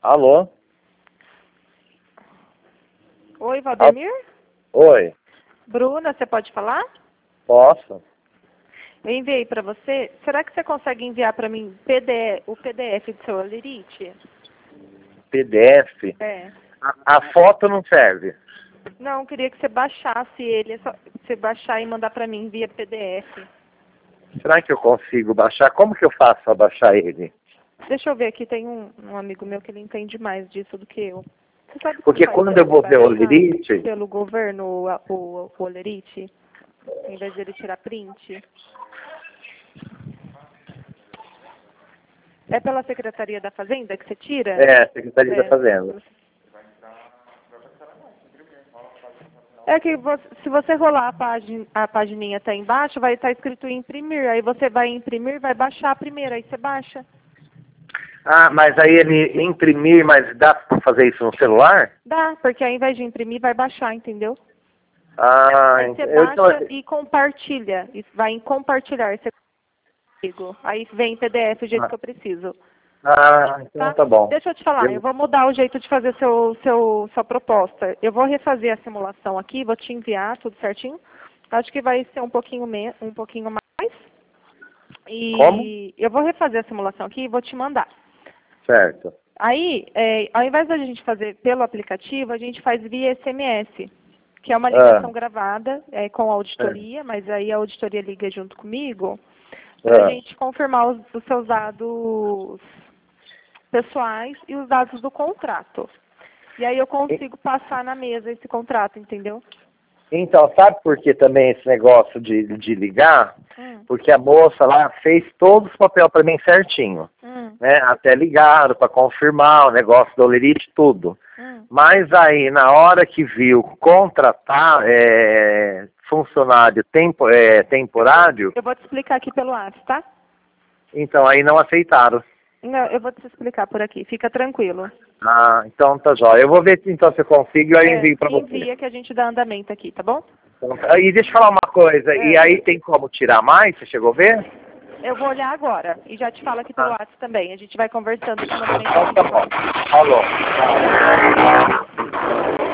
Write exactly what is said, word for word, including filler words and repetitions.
Alô? Oi, Valdemir? Oi, Bruna, você pode falar? posso? Eu enviei para você. Será que você consegue enviar para mim P D F, o P D F do seu Olerite? P D F? É. A, a foto não serve. Não, eu queria que você baixasse ele, é só você baixar e mandar para mim via P D F. Será que eu consigo baixar? Como que eu faço para baixar ele? Deixa eu ver aqui, tem um, um amigo meu que ele entende mais disso do que eu. Você sabe Porque como faz quando pra eu vou ver o baixar Olerite, pelo governo o, o, o Olerite, em vez dele tirar print? É pela Secretaria da Fazenda que você tira? é, Secretaria É. da Fazenda. É que você, se você rolar a, página, a pagininha até embaixo, vai estar escrito imprimir. Aí você vai imprimir, vai baixar a primeira, aí você baixa. Ah, mas aí ele imprimir, mas dá para fazer isso no celular? Dá, porque ao invés de imprimir, vai baixar, entendeu? Ah, Aí você eu então... baixa e compartilha. E vai em compartilhar, você comigo. Aí vem em P D F o jeito que eu preciso. Ah, então Tá? tá bom. Deixa eu te falar, eu vou mudar o jeito de fazer seu, seu, sua proposta. Eu vou refazer a simulação aqui, vou te enviar tudo certinho. Acho que vai ser um pouquinho, me, um pouquinho mais. E Como? eu vou refazer a simulação aqui e vou te mandar. Certo. Aí, é, ao invés da gente fazer pelo aplicativo, a gente faz via S M S, que é uma Ah, ligação gravada é, com a auditoria, mas aí a auditoria liga junto comigo para a ah. gente confirmar os, os seus dados pessoais e os dados do contrato. E aí eu consigo passar na mesa esse contrato, entendeu? Então, sabe por que também esse negócio de, de ligar? Hum, Porque a moça lá fez todos os papéis para mim certinho, hum, né? Até ligaram para confirmar o negócio do Olerite, tudo. hum. Mas aí, na hora que viu contratar é, funcionário tempo, é, temporário, Eu vou te explicar aqui pelo WhatsApp, tá? então aí não aceitaram. Não, eu vou te explicar por aqui, fica tranquilo. Ah, então tá jóia. Eu vou ver se então se eu consigo e aí eu É, envio para você. envia que a gente dá andamento aqui, tá bom? Então, tá. E deixa eu falar uma coisa, e É. aí tem como tirar mais? Você chegou a ver? Eu vou olhar agora e já te falo aqui pelo Ah. WhatsApp também. A gente vai conversando e te mandando Então tá bom. mensagem. Falou.